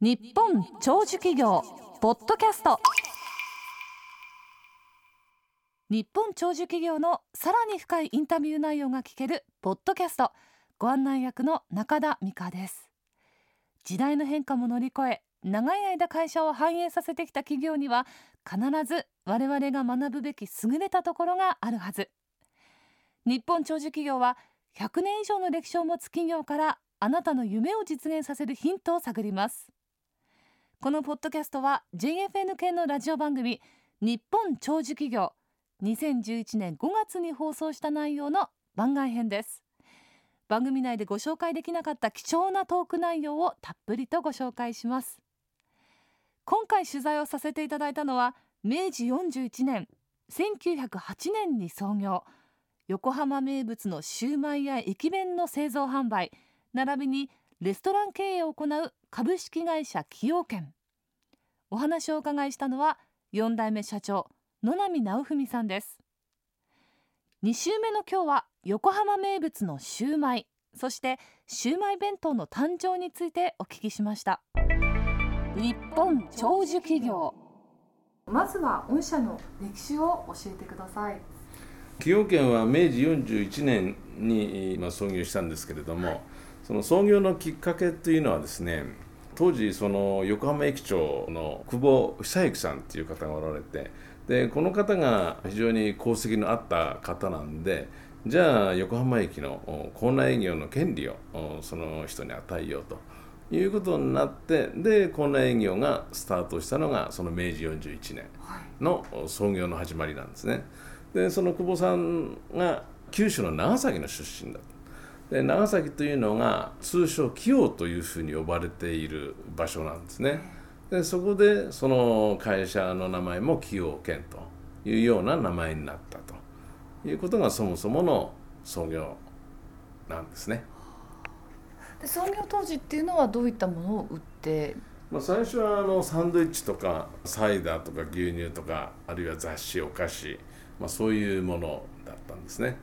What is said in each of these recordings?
日本長寿企業ポッドキャスト。日本長寿企業のさらに深いインタビュー内容が聞けるポッドキャスト。ご案内役の中田美香です。時代の変化も乗り越え、長い間会社を繁栄させてきた企業には必ず我々が学ぶべき優れたところがあるはず。日本長寿企業は100年以上の歴史を持つ企業からあなたの夢を実現させるヒントを探ります。このポッドキャストは JFN 系のラジオ番組日本長寿企業2011年5月に放送した内容の番外編です。番組内でご紹介できなかった貴重なトーク内容をたっぷりとご紹介します。今回取材をさせていただいたのは明治41年1908年に創業、横浜名物のシューマイや駅弁の製造販売並びにレストラン経営を行う株式会社崎陽軒。お話をお伺いしたのは4代目社長野波直文さんです。2週目の今日は横浜名物のシューマイ、そしてシューマイ弁当の誕生についてお聞きしました。日本長寿企業、まずは御社の歴史を教えてください。 崎陽軒は明治41年に創業したんですけれども、その創業のきっかけというのはですね、当時その横浜駅長の久保久之さんという方がおられて、でこの方が非常に功績のあった方なんで、じゃあ横浜駅の構内営業の権利をその人に与えようということになって、で構内営業がスタートしたのがその明治41年の創業の始まりなんですね。でその久保さんが九州の長崎の出身だと。で長崎というのが通称崎陽というふうに呼ばれている場所なんですね。でそこでその会社の名前も崎陽軒というような名前になったということがそもそもの創業なんですね。 で創業当時っていうのはどういったものを売って、 最初はサンドイッチとかサイダーとか牛乳とか、あるいは雑誌お菓子、そういうものだったんですね。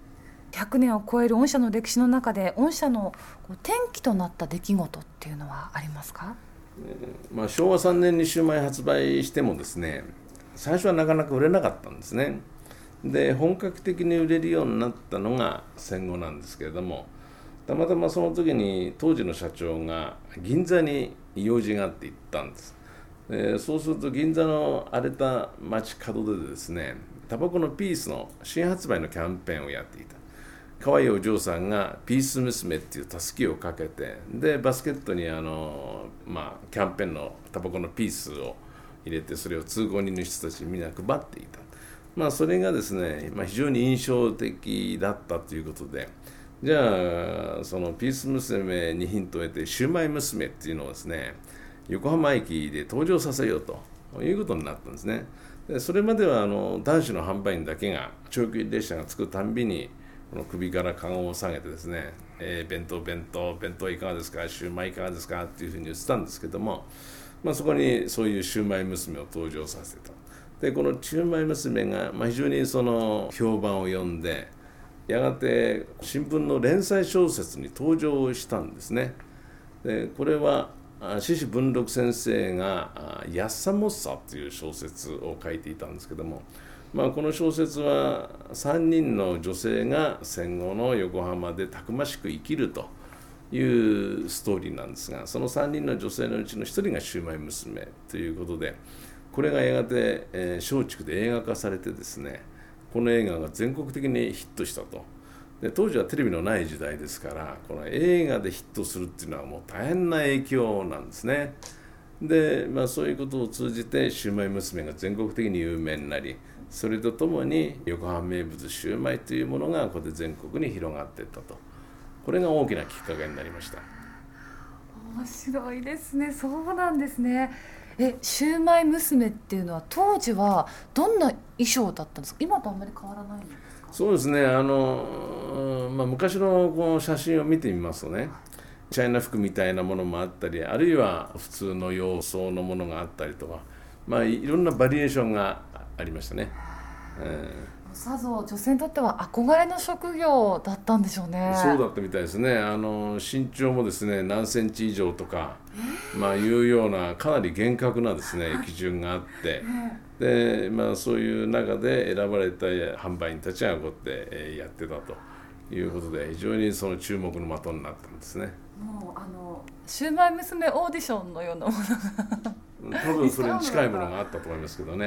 100年を超える御社の歴史の中で御社の転機となった出来事っていうのはありますか？ 昭和3年にシューマイ発売してもですね、最初はなかなか売れなかったんですね。で本格的に売れるようになったのが戦後なんですけれども、たまたまその時に当時の社長が銀座に用事があって行ったんです。そうすると銀座の荒れた街角でですね、タバコのピースの新発売のキャンペーンをやっていた。可愛いお嬢さんがピース娘っていうたすきをかけて、でバスケットにキャンペーンのタバコのピースを入れて、それを通行人の人たちにみんな配っていた。それがですね、非常に印象的だったということで、じゃあそのピース娘にヒントを得てシューマイ娘っていうのをですね、横浜駅で登場させようということになったんですね。でそれまでは男子の販売員だけが長距離列車が着くたんびにこの首からカゴを下げてですね、弁当いかがですか、シューマイいかがですかっていうふうに言ってたんですけども、そこにそういうシューマイ娘を登場させた。でこのシューマイ娘が非常にその評判を呼んで、やがて新聞の連載小説に登場したんですね。でこれは獅子文禄先生がやっさもっさという小説を書いていたんですけども、この小説は3人の女性が戦後の横浜でたくましく生きるというストーリーなんですが、その3人の女性のうちの1人がシューマイ娘ということで、これがやがて松竹で映画化されてですね、この映画が全国的にヒットしたと。で当時はテレビのない時代ですから、この映画でヒットするっていうのはもう大変な影響なんですね。で、そういうことを通じてシューマイ娘が全国的に有名になり、それとともに横浜名物シューマイというものがここで全国に広がっていったと。これが大きなきっかけになりました。 面白いですね。そうなんですね。シューマイ娘っていうのは当時はどんな衣装だったんですか？今とあんまり変わらないんですか？ そうですね、昔のこの写真を見てみますとね、チャイナ服みたいなものもあったり、あるいは普通の洋装のものがあったりとか、いろんなバリエーションがありましたね。 さぞ女性にとっては憧れの職業だったんでしょうね。 そうだったみたいですね。身長もですね何センチ以上とか、いうようなかなり厳格なですね基準があって、で、そういう中で選ばれた販売員たちがこうやってやってたということで、非常にその注目の的になったんですね。 もうシューマイ娘オーディションのようなものが多分それに近いものがあったと思いますけどね。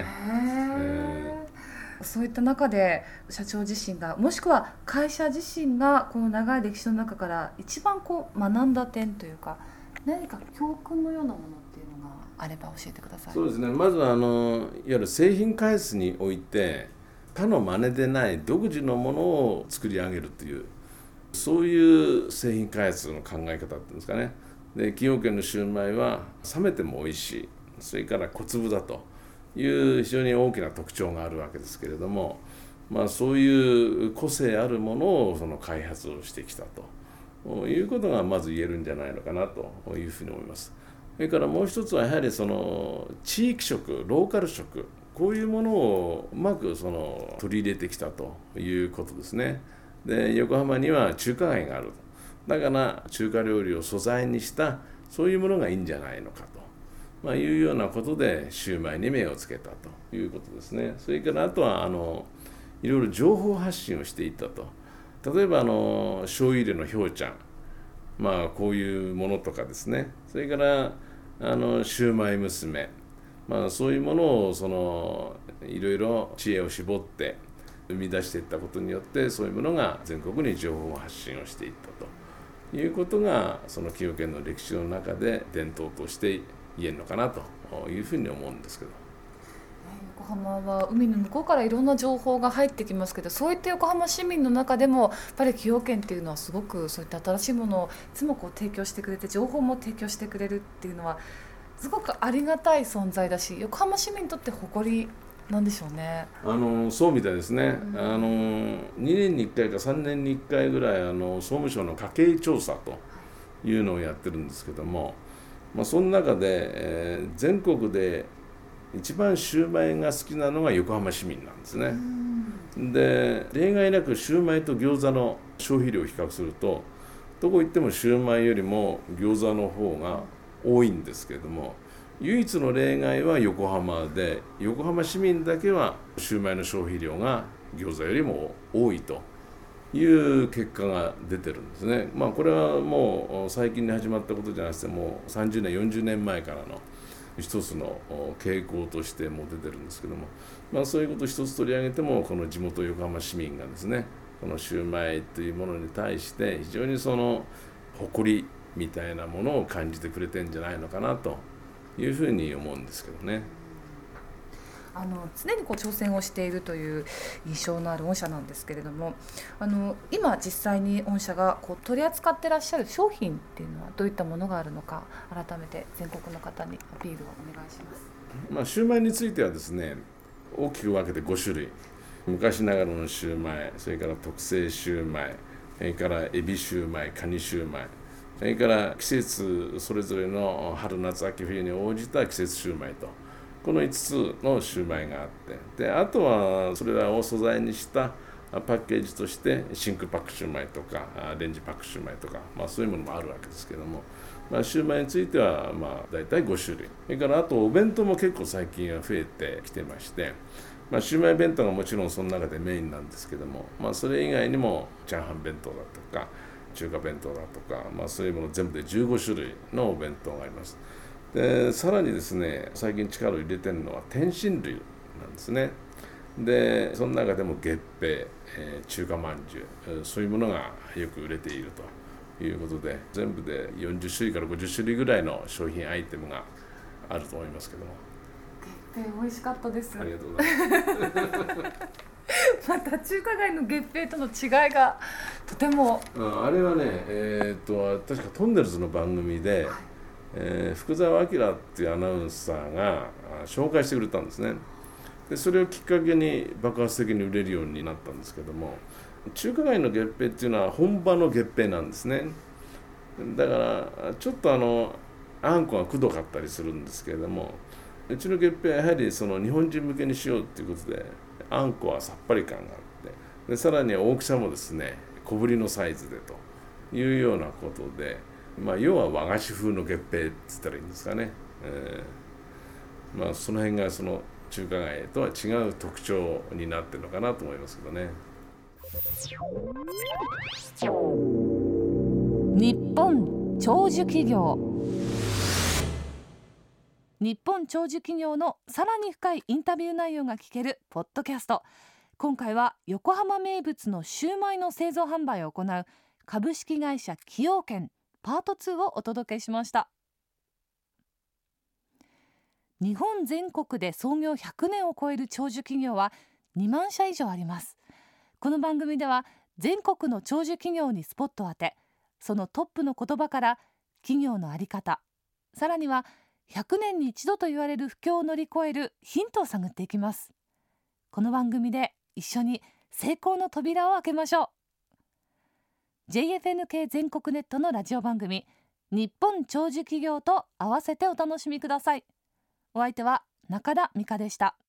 そういった中で社長自身が、もしくは会社自身がこの長い歴史の中から一番学んだ点というか、何か教訓のようなものっていうのがあれば教えてください。 そうですね。まずはいわゆる製品開発において他の真似でない独自のものを作り上げるという、そういう製品開発の考え方っていうんですかね。で、崎陽軒のシューマイは冷めても美味しい、それから小粒だという非常に大きな特徴があるわけですけれども、そういう個性あるものをその開発をしてきたということがまず言えるんじゃないのかなというふうに思います。それからもう一つはやはりその地域食、ローカル食、こういうものをうまくその取り入れてきたということですね。で、横浜には中華街がある。だから中華料理を素材にしたそういうものがいいんじゃないのかと、いうようなことでシューマイに目をつけたということですね。それからあとはいろいろ情報発信をしていったと。例えば醤油入れのひょうちゃん、こういうものとかですね。それからシューマイ娘、そういうものをいろいろ知恵を絞って生み出していったことによって、そういうものが全国に情報発信をしていったということが、その崎陽軒の歴史の中で伝統として言えるのかなというふうに思うんですけど。 横浜は海の向こうからいろんな情報が入ってきますけど、そういった横浜市民の中でもやっぱり崎陽軒っていうのはすごくそういった新しいものをいつも提供してくれて、情報も提供してくれるっていうのはすごくありがたい存在だし、横浜市民にとって誇りなんでしょうね。 そうみたいですね。2年に1回か3年に1回ぐらい総務省の家計調査というのをやってるんですけども、その中で、全国で一番シューマイが好きなのが横浜市民なんですね。で、例外なくシューマイと餃子の消費量を比較すると、どこ行ってもシューマイよりも餃子の方が多いんですけれども、唯一の例外は横浜で、横浜市民だけはシューマイの消費量が餃子よりも多いという結果が出てるんですね。これはもう最近に始まったことじゃなくて、もう30年40年前からの一つの傾向としても出てるんですけども、そういうことを一つ取り上げても、この地元横浜市民がですね、このシューマイというものに対して非常にその誇りみたいなものを感じてくれてるんじゃないのかなというふうに思うんですけどね。 常に挑戦をしているという印象のある御社なんですけれども、今実際に御社が取り扱ってらっしゃる商品っていうのはどういったものがあるのか、改めて全国の方にアピールをお願いします。 シューマイについてはですね、大きく分けて5種類。昔ながらのシューマイ、それから特製シューマイ、それからエビシューマイ、カニシューマイ、それから季節それぞれの春夏秋冬に応じた季節シューマイと、この5つのシューマイがあって、であとはそれらを素材にしたパッケージとして真空パックシューマイとかレンジパックシューマイとか、そういうものもあるわけですけども、シューマイについては大体5種類。それからあとお弁当も結構最近は増えてきてまして、シューマイ弁当がもちろんその中でメインなんですけども、それ以外にもチャーハン弁当だとか中華弁当だとか、そういうもの全部で15種類のお弁当があります。でさらにですね、最近力を入れてるのは点心類なんですね。でその中でも月餅、中華まんじゅう、そういうものがよく売れているということで、全部で40種類から50種類ぐらいの商品アイテムがあると思いますけども。 月餅美味しかったです。 ありがとうございます。 また中華街の月餅との違いがとても、 あれはね、確かトンネルズの番組で、福沢明っていうアナウンサーが紹介してくれたんですね。でそれをきっかけに爆発的に売れるようになったんですけども、中華街の月餅っていうのは本場の月餅なんですね。だからちょっとあんこがくどかったりするんですけれども、うちの月餅はやはりその日本人向けにしようということで、 あんこはさっぱり感があって、でさらに大きさもですね小ぶりのサイズでというようなことで、要は和菓子風の月餅って言ったらいいんですかね。その辺がその中華街とは違う特徴になってるのかなと思いますけどね。 日本長寿企業。日本長寿企業のさらに深いインタビュー内容が聞けるポッドキャスト。今回は横浜名物のシューマイの製造販売を行う株式会社崎陽軒パート2をお届けしました。日本全国で創業100年を超える長寿企業は2万社以上あります。この番組では全国の長寿企業にスポットを当て、そのトップの言葉から企業の在り方、さらには100年に一度と言われる不況を乗り越えるヒントを探っていきます。この番組で一緒に成功の扉を開けましょう。 JFNK 全国ネットのラジオ番組日本長寿企業と合わせてお楽しみください。お相手は中田美香でした。